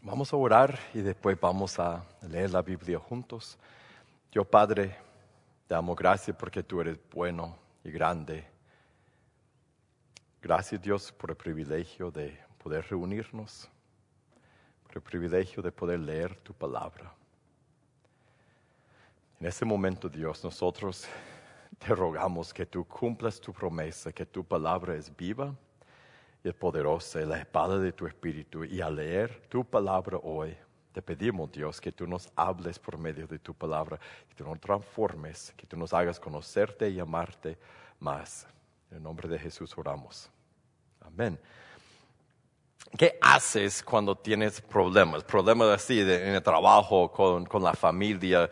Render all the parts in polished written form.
Vamos a orar y después vamos a leer la Biblia juntos. Dios Padre, te damos gracias porque tú eres bueno y grande. Gracias Dios por el privilegio de poder reunirnos, por el privilegio de poder leer tu palabra. En este momento Dios, nosotros te rogamos que tú cumplas tu promesa, que tu palabra es viva y es poderosa, es la espada de tu espíritu. Y al leer tu palabra hoy, te pedimos, Dios, que tú nos hables por medio de tu palabra, que tú nos transformes, que tú nos hagas conocerte y amarte más. En el nombre de Jesús oramos. Amén. ¿Qué haces cuando tienes problemas? Problemas así en el trabajo, con la familia,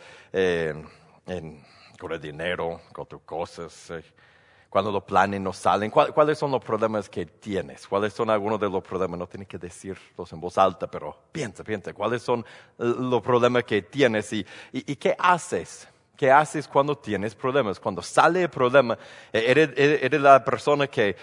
con el dinero, con tus cosas. Cuando los planes no salen, ¿cuáles son los problemas que tienes? ¿Cuáles son algunos de los problemas? No tienes que decirlos en voz alta, pero piensa, ¿cuáles son los problemas que tienes? ¿Y qué haces? ¿Qué haces cuando tienes problemas? Cuando sale el problema, ¿eres la persona que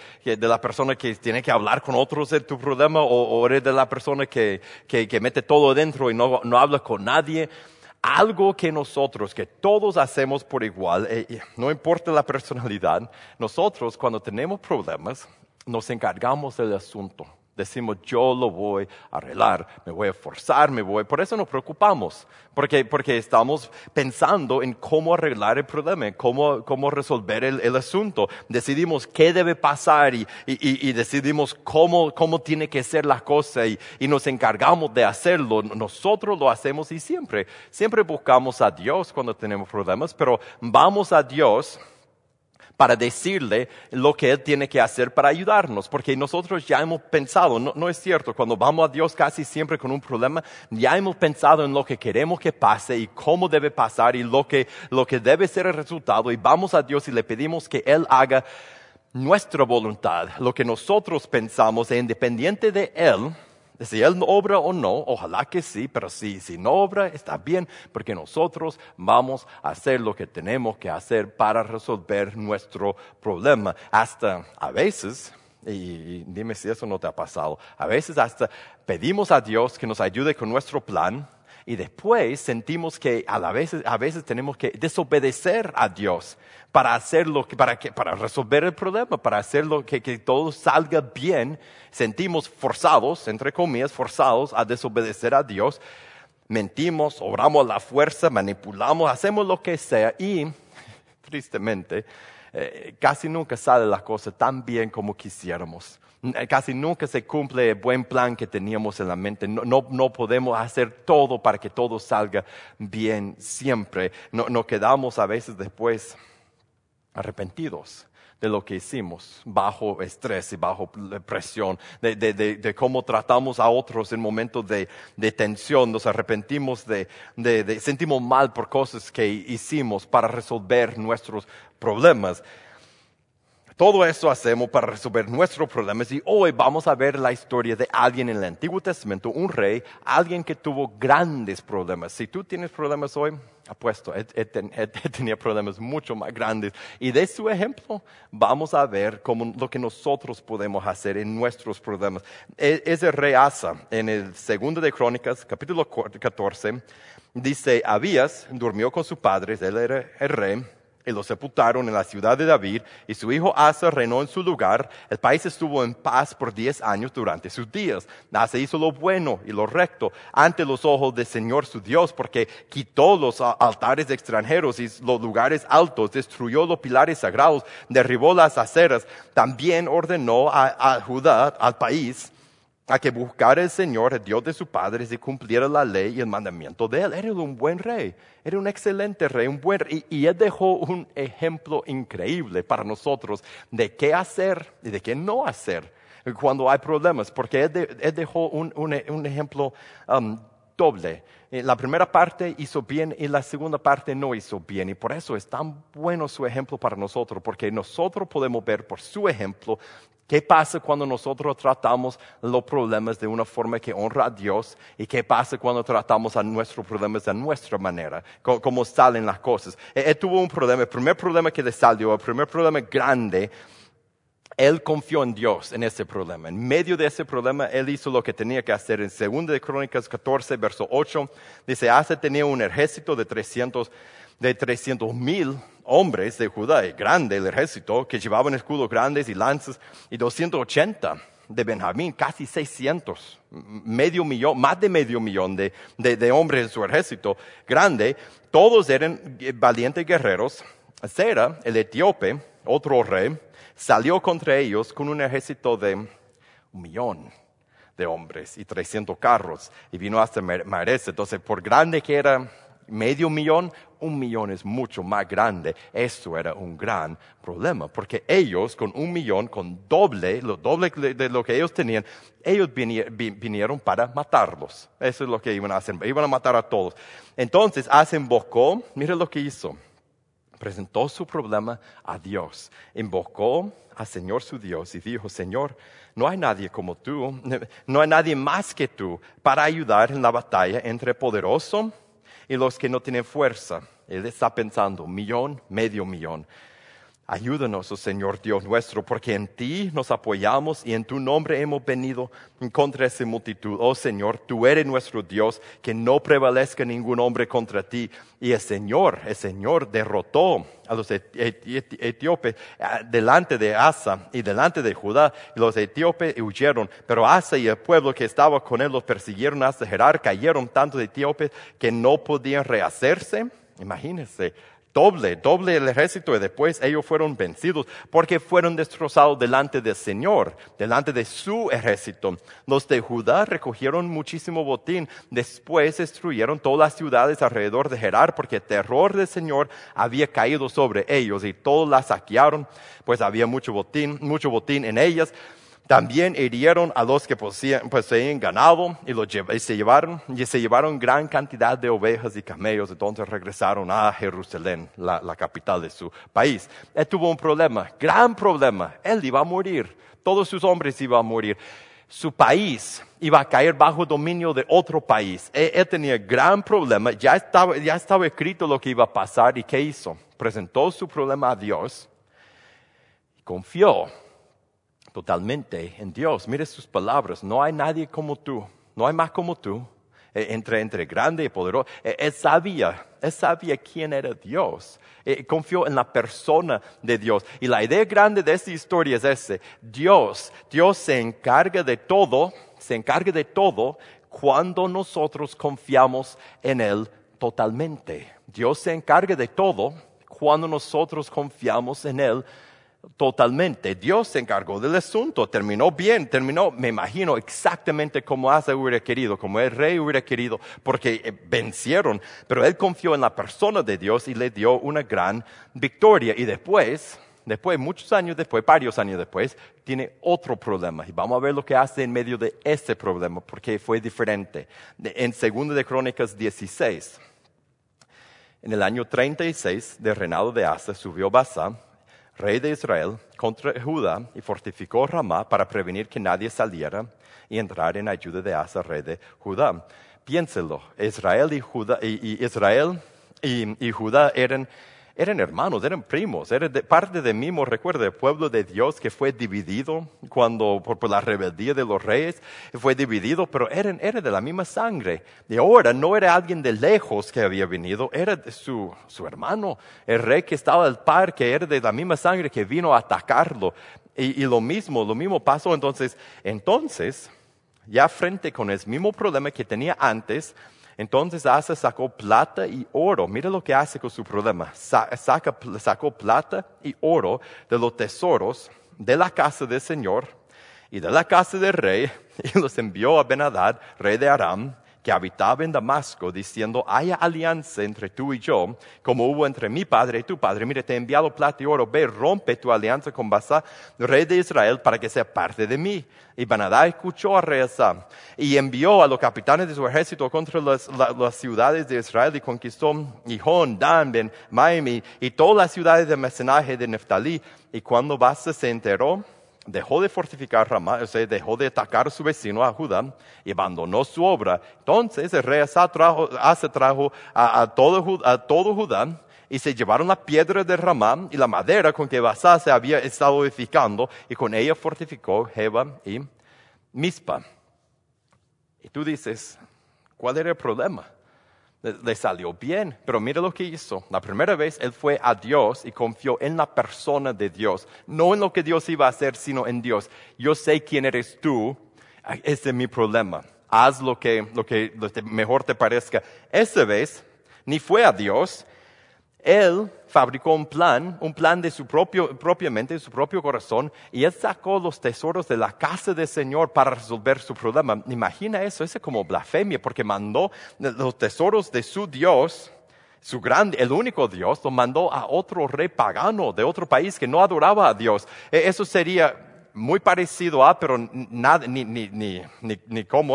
tiene que hablar con otros de tu problema o eres de la persona que mete todo adentro y no habla con nadie? Algo que todos hacemos por igual, no importa la personalidad, nosotros cuando tenemos problemas nos encargamos del asunto. Decimos, yo lo voy a arreglar, me voy a esforzar, por eso nos preocupamos, porque estamos pensando en cómo arreglar el problema, cómo resolver el asunto. Decidimos qué debe pasar y decidimos cómo tiene que ser la cosa y nos encargamos de hacerlo. Nosotros lo hacemos y siempre buscamos a Dios cuando tenemos problemas, pero vamos a Dios para decirle lo que Él tiene que hacer para ayudarnos, porque nosotros ya hemos pensado, no es cierto, cuando vamos a Dios casi siempre con un problema, ya hemos pensado en lo que queremos que pase y cómo debe pasar y lo que debe ser el resultado, y vamos a Dios y le pedimos que Él haga nuestra voluntad, lo que nosotros pensamos, e independiente de Él, si Él obra o no, ojalá que sí, pero si no obra, está bien, porque nosotros vamos a hacer lo que tenemos que hacer para resolver nuestro problema. Hasta a veces, y dime si eso no te ha pasado, a veces hasta pedimos a Dios que nos ayude con nuestro plan y después sentimos que a veces tenemos que desobedecer a Dios para resolver el problema, para hacerlo que todo salga bien. Sentimos forzados, entre comillas, forzados a desobedecer a Dios. Mentimos, obramos a la fuerza, manipulamos, hacemos lo que sea y, tristemente, casi nunca sale la cosa tan bien como quisiéramos. Casi nunca se cumple el buen plan que teníamos en la mente. No podemos hacer todo para que todo salga bien siempre. Nos quedamos a veces después arrepentidos de lo que hicimos, bajo estrés y bajo presión, de cómo tratamos a otros en momentos de tensión. Nos arrepentimos sentimos mal por cosas que hicimos para resolver nuestros problemas. Todo eso hacemos para resolver nuestros problemas y hoy vamos a ver la historia de alguien en el Antiguo Testamento, un rey, alguien que tuvo grandes problemas. Si tú tienes problemas hoy, apuesto, él tenía problemas mucho más grandes. Y de su ejemplo vamos a ver lo que nosotros podemos hacer en nuestros problemas. Es el rey Asa, en el 2 de Crónicas, capítulo 14, dice, Abías durmió con sus padres, él era el rey, y lo sepultaron en la ciudad de David, y su hijo Asa reinó en su lugar. El país estuvo en paz por 10 años durante sus días. Asa hizo lo bueno y lo recto ante los ojos del Señor su Dios, porque quitó los altares extranjeros y los lugares altos, destruyó los pilares sagrados, derribó las aceras. También ordenó a Judá, al país, a que buscara el Señor, el Dios de sus padres, y cumpliera la ley y el mandamiento de Él. Era un buen rey, era un excelente rey, y Él dejó un ejemplo increíble para nosotros de qué hacer y de qué no hacer cuando hay problemas, porque Él dejó un ejemplo doble. La primera parte hizo bien y la segunda parte no hizo bien, y por eso es tan bueno su ejemplo para nosotros, porque nosotros podemos ver por su ejemplo ¿qué pasa cuando nosotros tratamos los problemas de una forma que honra a Dios? ¿Y qué pasa cuando tratamos a nuestros problemas de nuestra manera? ¿Cómo salen las cosas? Él tuvo un problema, el primer problema que le salió, el primer problema grande, Él confió en Dios en ese problema. En medio de ese problema, él hizo lo que tenía que hacer. En 2 de Crónicas 14, verso 8, dice, Asa tenía un ejército de 300,000 hombres de Judá, grande el ejército, que llevaban escudos grandes y lanzas, y 280 de Benjamín, casi 600, medio millón, más de medio millón de hombres en su ejército grande. Todos eran valientes guerreros. Sera, el etíope, otro rey, salió contra ellos con un ejército de 1,000,000 de hombres y 300 carros, y vino hasta Mares. Entonces, por grande que era medio millón, 1,000,000 es mucho más grande. Eso era un gran problema, porque ellos con 1,000,000, con lo doble de lo que ellos tenían, ellos vinieron para matarlos. Eso es lo que iban a hacer, iban a matar a todos. Entonces, Asa invocó, mira lo que hizo. Presentó su problema a Dios, invocó al Señor su Dios y dijo, Señor, no hay nadie como tú, no hay nadie más que tú para ayudar en la batalla entre el poderoso y los que no tienen fuerza. Él está pensando, 1,000,000, medio millón. Ayúdanos, oh Señor Dios nuestro, porque en ti nos apoyamos y en tu nombre hemos venido contra esa multitud. Oh Señor, tú eres nuestro Dios, que no prevalezca ningún hombre contra ti. Y el Señor derrotó a los etíopes delante de Asa y delante de Judá. Y los etíopes huyeron, pero Asa y el pueblo que estaba con él los persiguieron hasta Gerar. Cayeron tantos etíopes que no podían rehacerse. Imagínense. Doble el ejército, y después ellos fueron vencidos porque fueron destrozados delante del Señor, delante de su ejército. Los de Judá recogieron muchísimo botín, después destruyeron todas las ciudades alrededor de Gerar porque el terror del Señor había caído sobre ellos y todos las saquearon, pues había mucho botín en ellas. También hirieron a los que poseían ganado y se llevaron gran cantidad de ovejas y camellos. Entonces regresaron a Jerusalén, la capital de su país. Él tuvo un problema, gran problema. Él iba a morir. Todos sus hombres iban a morir. Su país iba a caer bajo dominio de otro país. Él tenía gran problema. Ya estaba escrito lo que iba a pasar. ¿Y qué hizo? Presentó su problema a Dios y confió totalmente en Dios. Mire sus palabras, no hay nadie como tú, no hay más como tú, entre grande y poderoso. Él sabía quién era Dios, confió en la persona de Dios. Y la idea grande de esta historia es Dios se encarga de todo cuando nosotros confiamos en Él totalmente. Dios se encarga de todo cuando nosotros confiamos en Él totalmente. Dios se encargó del asunto, terminó bien, me imagino exactamente como Asa hubiera querido, como el rey hubiera querido, porque vencieron, pero él confió en la persona de Dios y le dio una gran victoria. Y después, varios años después, tiene otro problema. Y vamos a ver lo que hace en medio de ese problema, porque fue diferente. En 2 de Crónicas 16, en el año 36 del reinado de Asa, subió Baasa, rey de Israel, contra Judá y fortificó Ramá para prevenir que nadie saliera y entrar en ayuda de Asa, rey de Judá. Piénselo, Israel y Judá eran hermanos, eran primos, eran parte del mismo, recuerda, el pueblo de Dios que fue dividido por la rebeldía de los reyes, fue dividido, pero eran de la misma sangre. Y ahora no era alguien de lejos que había venido, era de su hermano, el rey que estaba al par, que era de la misma sangre, que vino a atacarlo. Y lo mismo pasó. Entonces, ya frente con el mismo problema que tenía antes, entonces Asa sacó plata y oro. Mira lo que hace con su problema. Sacó plata y oro de los tesoros de la casa del Señor y de la casa del rey y los envió a Ben-Hadad, rey de Aram, que habitaba en Damasco, diciendo, haya alianza entre tú y yo, como hubo entre mi padre y tu padre. Mire, te he enviado plata y oro, ve, rompe tu alianza con Baasa, rey de Israel, para que sea parte de mí. Y Ben-Hadad escuchó a rey Asa, y envió a los capitanes de su ejército contra las ciudades de Israel, y conquistó Gihón, Dan, Ben, Maim, y todas las ciudades de mesenaje de Neftalí. Y cuando Baasa se enteró, dejó de fortificar Ramá, dejó de atacar a su vecino, a Judá, y abandonó su obra. Entonces el rey Asa trajo a todo Judá y se llevaron la piedra de Ramá y la madera con que Basá se había estado edificando, y con ella fortificó Jeba y Mispa. Y tú dices, ¿cuál era el problema? Le salió bien, pero mira lo que hizo. La primera vez él fue a Dios y confió en la persona de Dios, no en lo que Dios iba a hacer, sino en Dios. Yo sé quién eres tú, ese es mi problema. Haz lo que mejor te parezca. Esa vez ni fue a Dios. Él fabricó un plan de su propia mente, de su propio corazón, y él sacó los tesoros de la casa del Señor para resolver su problema. Imagina eso es como blasfemia, porque mandó los tesoros de su Dios, el único Dios, lo mandó a otro rey pagano de otro país que no adoraba a Dios. Eso sería muy parecido pero nada, ni cómo.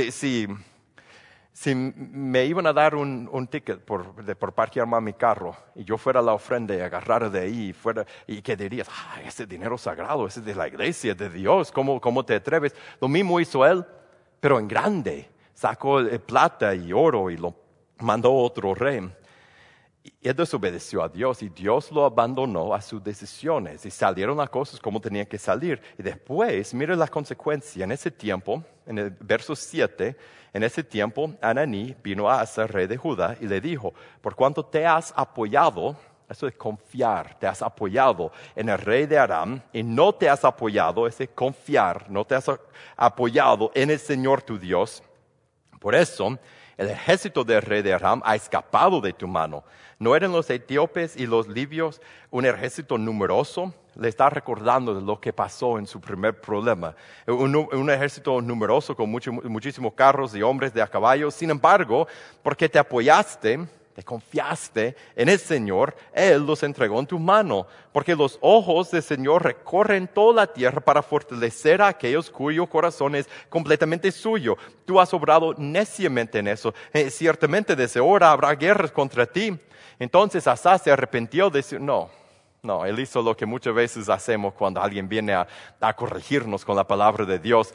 Si me iban a dar un ticket por parquear más mi carro y yo fuera a la ofrenda y agarrara de ahí y que dirías, ese dinero sagrado, ese es de la iglesia, de Dios, ¿cómo te atreves? Lo mismo hizo él, pero en grande. Sacó plata y oro y lo mandó a otro rey. Y él desobedeció a Dios y Dios lo abandonó a sus decisiones y salieron las cosas como tenían que salir. Y después, mire la consecuencia. En ese tiempo, en el verso 7, en ese tiempo Ananí vino a Asa, rey de Judá, y le dijo, por cuanto te has apoyado, eso es confiar, te has apoyado en el rey de Aram y no te has apoyado, ese es confiar, no te has apoyado en el Señor tu Dios. Por eso, el ejército del rey de Aram ha escapado de tu mano. ¿No eran los etíopes y los libios un ejército numeroso? Le está recordando de lo que pasó en su primer problema. Un ejército numeroso con muchísimos carros y hombres de a caballo. Sin embargo, porque te apoyaste, te confiaste en el Señor, Él los entregó en tu mano. Porque los ojos del Señor recorren toda la tierra para fortalecer a aquellos cuyo corazón es completamente suyo. Tú has obrado neciamente en eso. Ciertamente desde ahora habrá guerras contra ti. Entonces Asa se arrepintió de decir, no, él hizo lo que muchas veces hacemos cuando alguien viene a corregirnos con la palabra de Dios.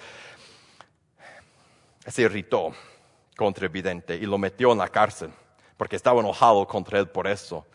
Se irritó contra el vidente y lo metió en la cárcel, porque estaba enojado contra él por eso.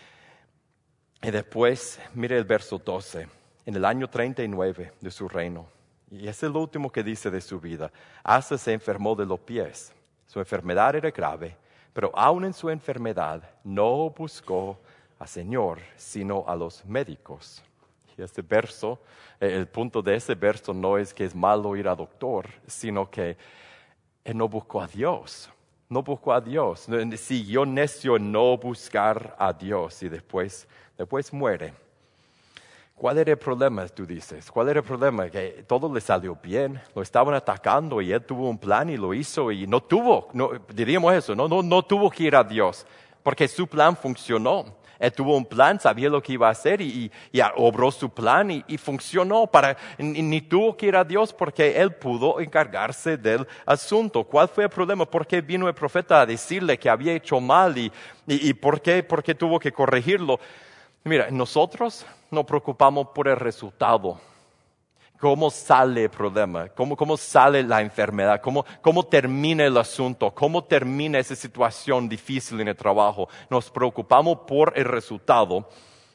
Y después, mire el verso 12, en el año 39 de su reino, y es el último que dice de su vida, Asa se enfermó de los pies. Su enfermedad era grave, pero aún en su enfermedad no buscó al Señor, sino a los médicos. Y este verso, el punto de ese verso no es que es malo ir al doctor, sino que él no buscó a Dios. No buscó a Dios. Siguió necio en no buscar a Dios y después muere. ¿Cuál era el problema, tú dices? ¿Cuál era el problema? Que todo le salió bien, lo estaban atacando y él tuvo un plan y lo hizo y diríamos eso, no tuvo que ir a Dios, porque su plan funcionó. Él tuvo un plan, sabía lo que iba a hacer y obró su plan y funcionó. Ni tuvo que ir a Dios porque él pudo encargarse del asunto. ¿Cuál fue el problema? ¿Por qué vino el profeta a decirle que había hecho mal y por qué tuvo que corregirlo? Mira, nosotros nos preocupamos por el resultado. ¿Cómo sale el problema? ¿Cómo sale la enfermedad? ¿Cómo termina el asunto? ¿Cómo termina esa situación difícil en el trabajo? Nos preocupamos por el resultado.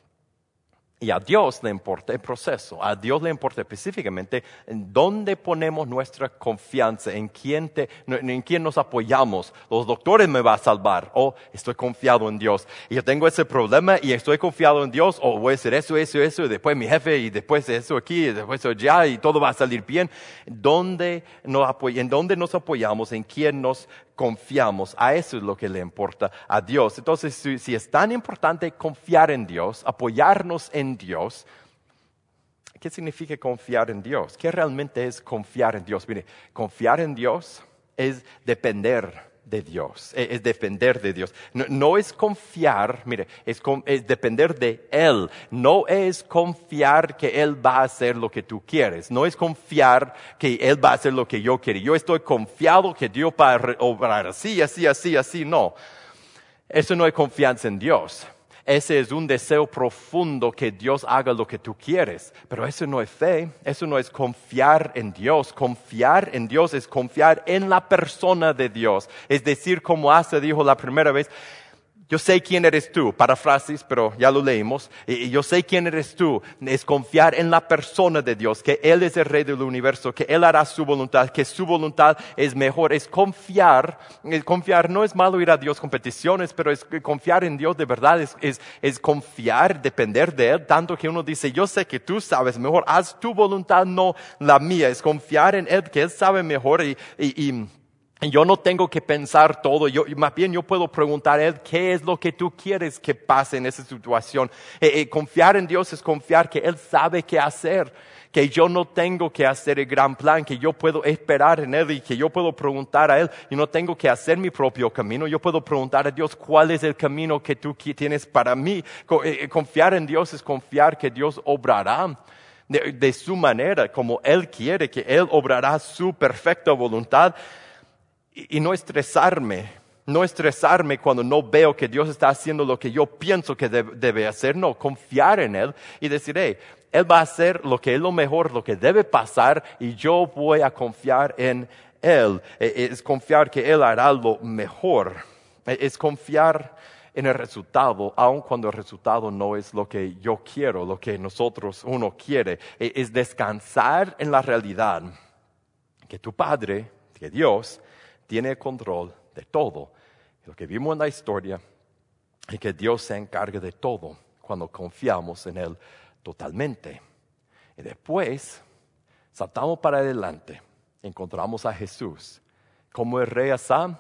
Y a Dios le importa el proceso. A Dios le importa específicamente en dónde ponemos nuestra confianza, en quién nos apoyamos. Los doctores me van a salvar. Estoy confiado en Dios. Y yo tengo ese problema y estoy confiado en Dios. Voy a hacer eso, y después mi jefe, y después eso aquí, y después eso allá, y todo va a salir bien. ¿En dónde nos apoyamos? ¿En quién nos confiamos? A eso es lo que le importa a Dios. Entonces, si es tan importante confiar en Dios, apoyarnos en Dios, ¿qué significa confiar en Dios? ¿Qué realmente es confiar en Dios? Mire, confiar en Dios es depender de Dios, es depender de Dios. No es confiar, mire, es depender de Él. No es confiar que Él va a hacer lo que tú quieres. No es confiar que Él va a hacer lo que yo quiero. Yo estoy confiado que Dios va a obrar así. No, eso no es confianza en Dios. Ese es un deseo profundo que Dios haga lo que tú quieres. Pero eso no es fe, eso no es confiar en Dios. Confiar en Dios es confiar en la persona de Dios. Es decir, como Asa dijo la primera vez, Yo sé quién eres tú, parafrasis, pero ya lo leímos. Y yo sé quién eres tú, es confiar en la persona de Dios, que Él es el Rey del universo, que Él hará su voluntad, que su voluntad es mejor. Es confiar no es malo ir a Dios con peticiones, pero es confiar en Dios de verdad, es confiar, depender de Él, tanto que uno dice, yo sé que tú sabes mejor, haz tu voluntad, no la mía. Es confiar en Él, que Él sabe mejor y yo no tengo que pensar todo, más bien yo puedo preguntar a Él, ¿qué es lo que tú quieres que pase en esa situación? Confiar en Dios es confiar que Él sabe qué hacer, que yo no tengo que hacer el gran plan, que yo puedo esperar en Él y que yo puedo preguntar a Él y no tengo que hacer mi propio camino. Yo puedo preguntar a Dios, ¿cuál es el camino que tú tienes para mí? Confiar en Dios es confiar que Dios obrará de su manera, como Él quiere, que Él obrará su perfecta voluntad. Y no estresarme cuando no veo que Dios está haciendo lo que yo pienso que debe hacer. No, confiar en Él y decir, Él va a hacer lo que es lo mejor, lo que debe pasar y yo voy a confiar en Él. Es confiar que Él hará lo mejor. Es confiar en el resultado, aun cuando el resultado no es lo que yo quiero, lo que uno quiere. Es descansar en la realidad que tu Padre, que Dios, tiene control de todo. Lo que vimos en la historia es que Dios se encarga de todo cuando confiamos en Él totalmente. Y después saltamos para adelante, encontramos a Jesús como el rey Asa,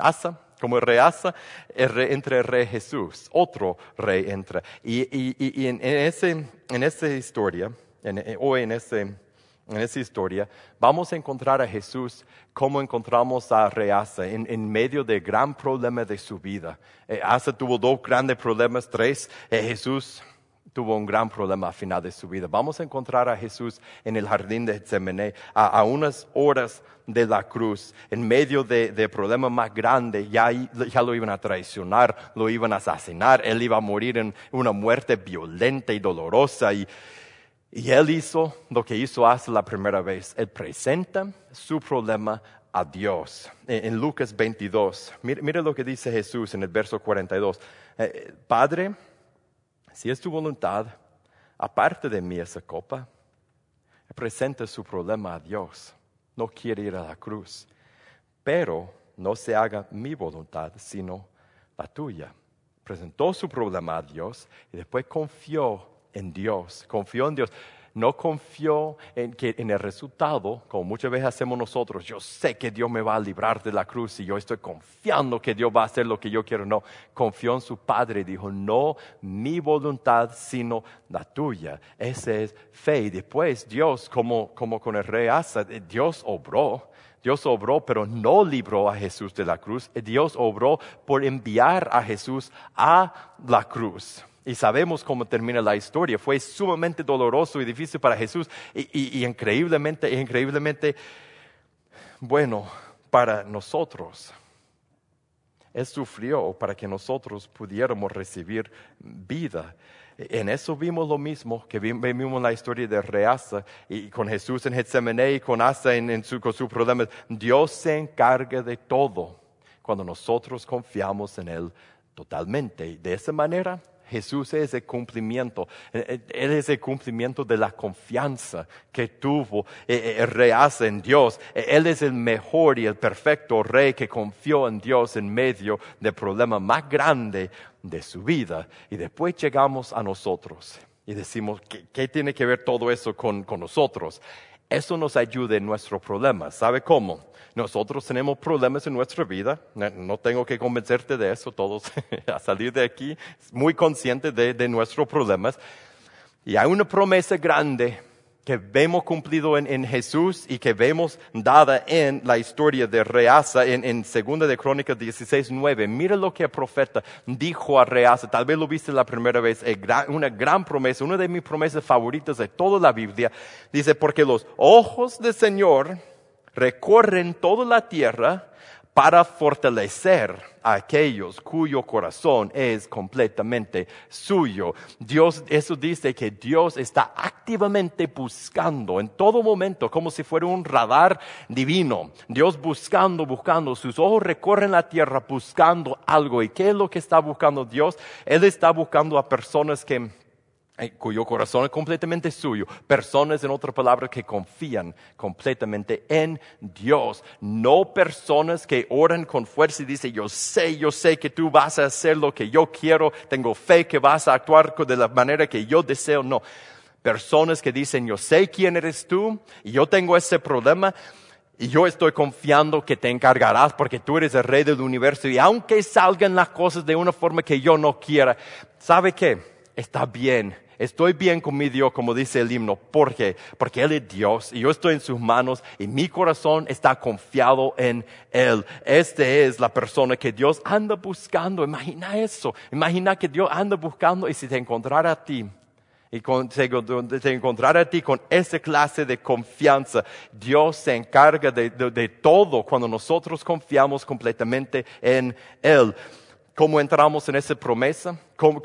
entre el rey Jesús, otro rey entra. Y en esa historia, en esa historia, vamos a encontrar a Jesús como encontramos a rey Asa en medio del gran problema de su vida. Asa tuvo 2 grandes problemas, 3. Jesús tuvo un gran problema al final de su vida. Vamos a encontrar a Jesús en el jardín de Getsemaní, a unas horas de la cruz, en medio de problema más grande. Ya lo iban a traicionar, lo iban a asesinar, Él iba a morir en una muerte violenta y dolorosa. Y Él hizo lo que hizo Asa la primera vez. Él presenta su problema a Dios. En Lucas 22, mire lo que dice Jesús en el verso 42. Padre, si es tu voluntad, aparte de mí esa copa. Él presenta su problema a Dios. No quiere ir a la cruz. Pero no se haga mi voluntad, sino la tuya. Presentó su problema a Dios y después confió en Dios. No confió en el resultado, como muchas veces hacemos nosotros. Yo sé que Dios me va a librar de la cruz y yo estoy confiando que Dios va a hacer lo que yo quiero. No, confió en su Padre y dijo, no mi voluntad, sino la tuya. Esa es fe. Y después Dios, como con el rey Asa, Dios obró, pero no libró a Jesús de la cruz. Dios obró por enviar a Jesús a la cruz. Y sabemos cómo termina la historia. Fue sumamente doloroso y difícil para Jesús y increíblemente bueno para nosotros. Él sufrió para que nosotros pudiéramos recibir vida. En eso vimos lo mismo que vimos en la historia de rey Asa y con Jesús en Getsemaní y con Asa con sus problemas. Dios se encarga de todo cuando nosotros confiamos en Él totalmente. De esa manera, Jesús es el cumplimiento. Él es el cumplimiento de la confianza que tuvo el rey Asa en Dios. Él es el mejor y el perfecto rey que confió en Dios en medio del problema más grande de su vida. Y después llegamos a nosotros y decimos, ¿qué tiene que ver todo eso con nosotros? Eso nos ayuda en nuestros problemas. ¿Sabe cómo? Nosotros tenemos problemas en nuestra vida. No tengo que convencerte de eso. Todos a salir de aquí muy conscientes de nuestros problemas. Y hay una promesa grande que vemos cumplido en Jesús y que vemos dada en la historia de rey Asa en 2 de Crónicas 16:9. Mira lo que el profeta dijo a rey Asa. Tal vez lo viste la primera vez. Una gran promesa, una de mis promesas favoritas de toda la Biblia. Dice, porque los ojos del Señor recorren toda la tierra para fortalecer a aquellos cuyo corazón es completamente suyo. Dios, eso dice que Dios está activamente buscando en todo momento, como si fuera un radar divino. Dios buscando, sus ojos recorren la tierra buscando algo. ¿Y qué es lo que está buscando Dios? Él está buscando a personas cuyo corazón es completamente suyo. Personas, en otras palabras, que confían completamente en Dios. No personas que oran con fuerza y dicen, yo sé que tú vas a hacer lo que yo quiero. Tengo fe que vas a actuar de la manera que yo deseo. No. Personas que dicen, yo sé quién eres tú y yo tengo ese problema. Y yo estoy confiando que te encargarás porque tú eres el rey del universo. Y aunque salgan las cosas de una forma que yo no quiera, ¿sabe qué? Está bien. Estoy bien con mi Dios, como dice el himno. ¿Por qué? Porque Él es Dios y yo estoy en sus manos y mi corazón está confiado en Él. Es la persona que Dios anda buscando. Imagina eso. Imagina que Dios anda buscando y si te encontrara a ti. Y te encontrara a ti con esa clase de confianza. Dios se encarga de todo cuando nosotros confiamos completamente en Él. ¿Cómo entramos en esa promesa?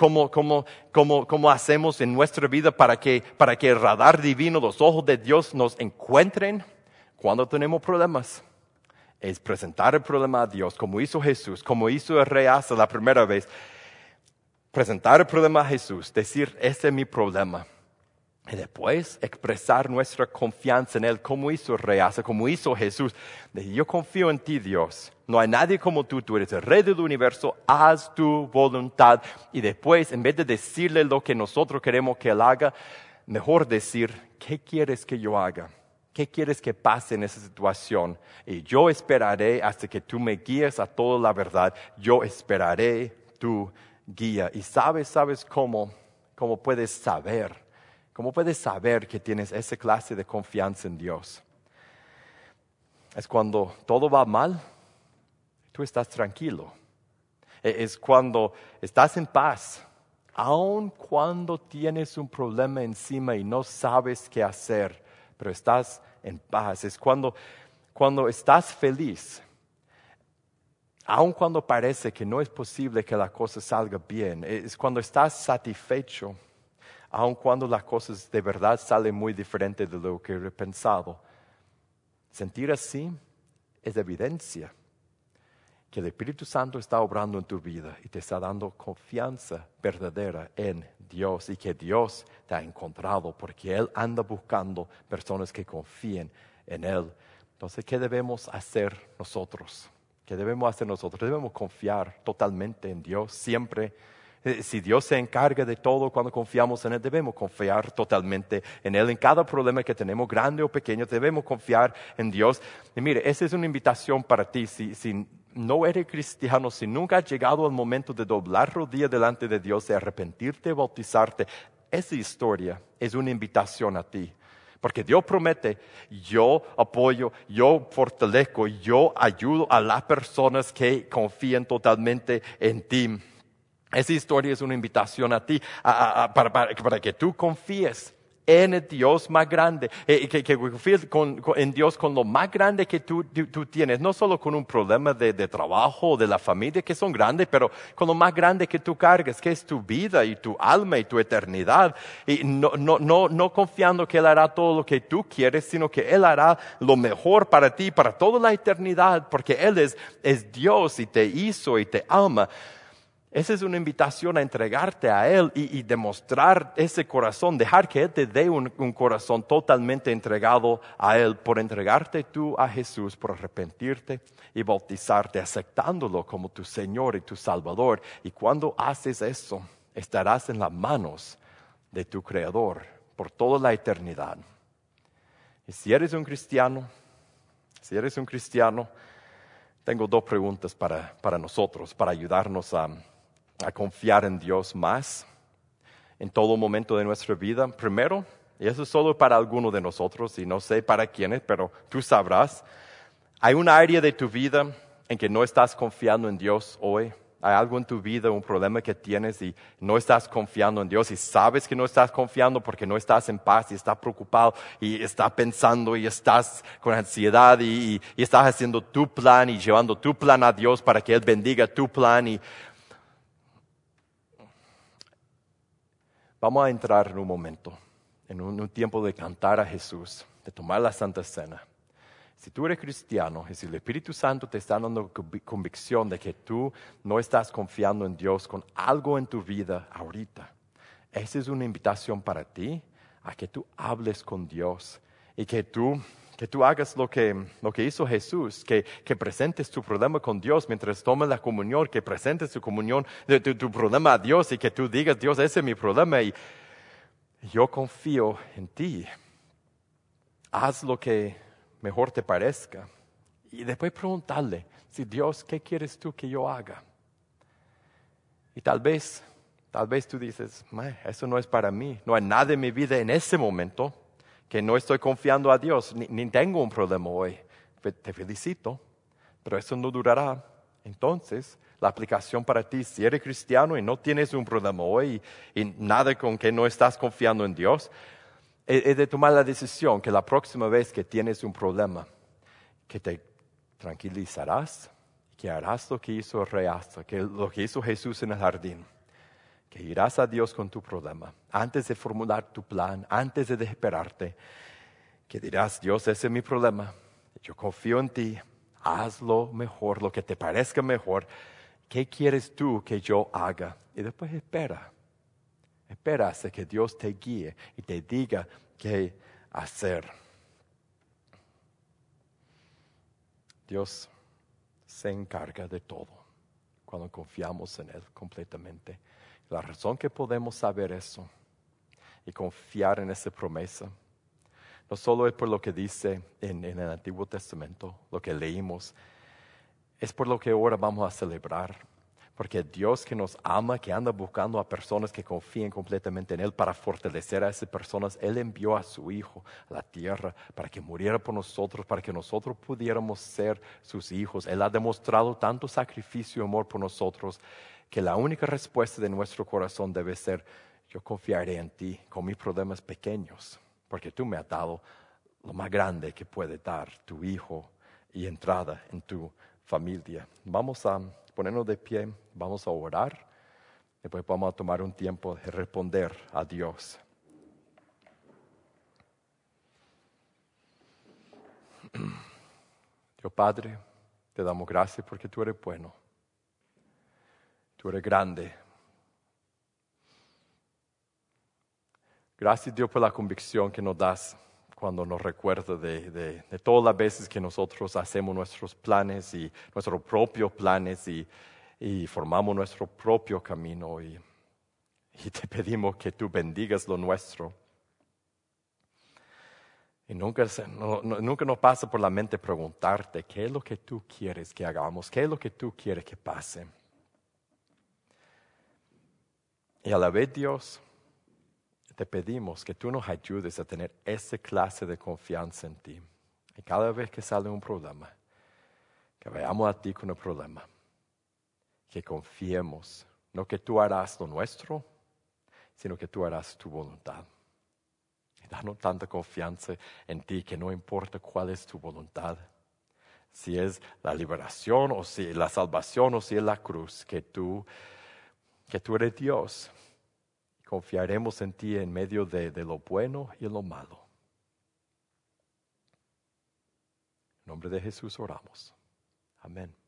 ¿Cómo hacemos en nuestra vida para que el radar divino, los ojos de Dios nos encuentren cuando tenemos problemas? Es presentar el problema a Dios, como hizo Jesús, como hizo el rey Asa la primera vez. Presentar el problema a Jesús, decir, ese es mi problema. Y después expresar nuestra confianza en Él, como hizo el rey Asa, como hizo Jesús. Decir, yo confío en ti, Dios. No hay nadie como tú eres el rey del universo, haz tu voluntad. Y después, en vez de decirle lo que nosotros queremos que Él haga, mejor decir, ¿qué quieres que yo haga? ¿Qué quieres que pase en esa situación? Y yo esperaré hasta que tú me guíes a toda la verdad. Yo esperaré tu guía. Y sabes cómo puedes saber. ¿Cómo puedes saber que tienes esa clase de confianza en Dios? Es cuando todo va mal, tú estás tranquilo. Es cuando estás en paz, aun cuando tienes un problema encima y no sabes qué hacer, pero estás en paz. Es cuando estás feliz, aun cuando parece que no es posible que la cosa salga bien. Es cuando estás satisfecho, aun cuando las cosas de verdad salen muy diferentes de lo que he pensado. Sentir así es evidencia que el Espíritu Santo está obrando en tu vida y te está dando confianza verdadera en Dios y que Dios te ha encontrado porque Él anda buscando personas que confíen en Él. Entonces, ¿qué debemos hacer nosotros? ¿Qué debemos hacer nosotros? Debemos confiar totalmente en Dios siempre. Si Dios se encarga de todo cuando confiamos en Él, debemos confiar totalmente en Él. En cada problema que tenemos, grande o pequeño, debemos confiar en Dios. Y mire, esa es una invitación para ti. Si no eres cristiano, si nunca has llegado al momento de doblar rodillas delante de Dios, de arrepentirte, bautizarte, esa historia es una invitación a ti. Porque Dios promete, yo apoyo, yo fortalezco, yo ayudo a las personas que confían totalmente en ti. Esa historia es una invitación a ti, para que tú confíes en el Dios más grande, que confíes en Dios con lo más grande que tú tienes, no solo con un problema de trabajo o de la familia, que son grandes, pero con lo más grande que tú cargas, que es tu vida y tu alma y tu eternidad. Y no confiando que Él hará todo lo que tú quieres, sino que Él hará lo mejor para ti, para toda la eternidad, porque Él es Dios y te hizo y te ama. Esa es una invitación a entregarte a Él y demostrar ese corazón, dejar que Él te dé un corazón totalmente entregado a Él, por entregarte tú a Jesús, por arrepentirte y bautizarte, aceptándolo como tu Señor y tu Salvador. Y cuando haces eso, estarás en las manos de tu Creador por toda la eternidad. Y si eres un cristiano, tengo dos preguntas para nosotros, para ayudarnos a confiar en Dios más en todo momento de nuestra vida. Primero, y eso es solo para algunos de nosotros, y no sé para quiénes, pero tú sabrás, hay un área de tu vida en que no estás confiando en Dios hoy. Hay algo en tu vida, un problema que tienes y no estás confiando en Dios y sabes que no estás confiando porque no estás en paz y estás preocupado y estás pensando y estás con ansiedad y estás haciendo tu plan y llevando tu plan a Dios para que Él bendiga tu plan. Y vamos a entrar en un momento, en un tiempo de cantar a Jesús, de tomar la Santa Cena. Si tú eres cristiano y si el Espíritu Santo te está dando convicción de que tú no estás confiando en Dios con algo en tu vida ahorita, esa es una invitación para ti a que tú hables con Dios y que tú hagas lo que hizo Jesús, que presentes tu problema con Dios mientras tomas la comunión, que presentes tu comunión, tu problema a Dios y que tú digas, Dios, ese es mi problema y yo confío en ti. Haz lo que mejor te parezca. Y después preguntarle, si Dios, ¿qué quieres tú que yo haga? Y tal vez tú dices, eso no es para mí. No hay nada en mi vida en ese momento que no estoy confiando a Dios, ni tengo un problema hoy. Te felicito, pero eso no durará. Entonces, la aplicación para ti, si eres cristiano y no tienes un problema hoy y nada con que no estás confiando en Dios, es de tomar la decisión que la próxima vez que tienes un problema, que te tranquilizarás, que harás lo que hizo el rey Asa, lo que hizo Jesús en el jardín, que irás a Dios con tu problema, antes de formular tu plan, antes de desesperarte, que dirás, Dios, ese es mi problema, yo confío en ti, hazlo mejor, lo que te parezca mejor, ¿qué quieres tú que yo haga? Y después espera hasta que Dios te guíe y te diga qué hacer. Dios se encarga de todo cuando confiamos en Él completamente. La razón que podemos saber eso y confiar en esa promesa no solo es por lo que dice en el Antiguo Testamento, lo que leímos, es por lo que ahora vamos a celebrar. Porque Dios que nos ama, que anda buscando a personas que confíen completamente en Él para fortalecer a esas personas, Él envió a su Hijo a la tierra para que muriera por nosotros, para que nosotros pudiéramos ser sus hijos. Él ha demostrado tanto sacrificio y amor por nosotros que la única respuesta de nuestro corazón debe ser, yo confiaré en ti con mis problemas pequeños, porque tú me has dado lo más grande que puede dar tu Hijo y entrada en tu familia. Vamos a ponernos de pie, vamos a orar, después vamos a tomar un tiempo de responder a Dios. Dios Padre, te damos gracias porque tú eres bueno, tú eres grande. Gracias Dios por la convicción que nos das cuando nos recuerda de todas las veces que nosotros hacemos nuestros planes y nuestros propios planes y formamos nuestro propio camino y te pedimos que tú bendigas lo nuestro. Y nunca nos pasa por la mente preguntarte qué es lo que tú quieres que hagamos, qué es lo que tú quieres que pase. Y a la vez Dios, te pedimos que tú nos ayudes a tener esa clase de confianza en ti. Y cada vez que sale un problema, que vayamos a ti con el problema, que confiemos, no que tú harás lo nuestro, sino que tú harás tu voluntad. Y danos tanta confianza en ti que no importa cuál es tu voluntad, si es la liberación o si es la salvación o si es la cruz, que tú eres Dios. Confiaremos en ti en medio de lo bueno y en lo malo. En nombre de Jesús oramos. Amén.